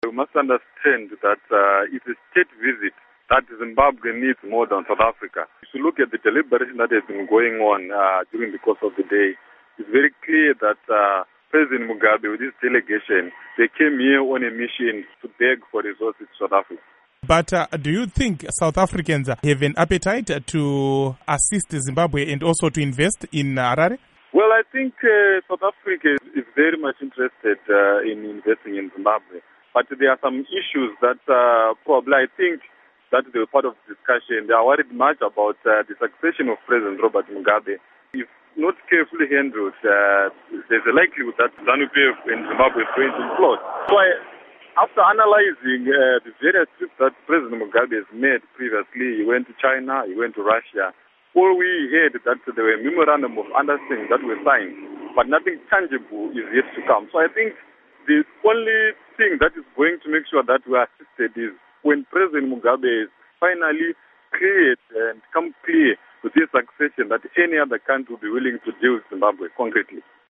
We must understand that it's a state visit that Zimbabwe needs more than South Africa. If you look at the deliberation that has been going on during the course of the day, it's very clear that President Mugabe, with his delegation, they came here on a mission to beg for resources to South Africa. But do you think South Africans have an appetite to assist Zimbabwe and also to invest in Harare? Well, I think South Africa is very much interested in investing in Zimbabwe. But there are some issues that probably I think that they were part of the discussion. They are worried much about the succession of President Robert Mugabe. If not carefully handled, there's a likelihood that ZANU-PF in Zimbabwe is going to implode. So after analyzing the various trips that President Mugabe has made previously, he went to China, he went to Russia. All we heard that there were memorandum of understanding that were signed, but nothing tangible is yet to come. So I think the only thing that is going to make sure that we are assisted is when President Mugabe is finally cleared and come clear with his succession that any other country will be willing to deal with Zimbabwe concretely.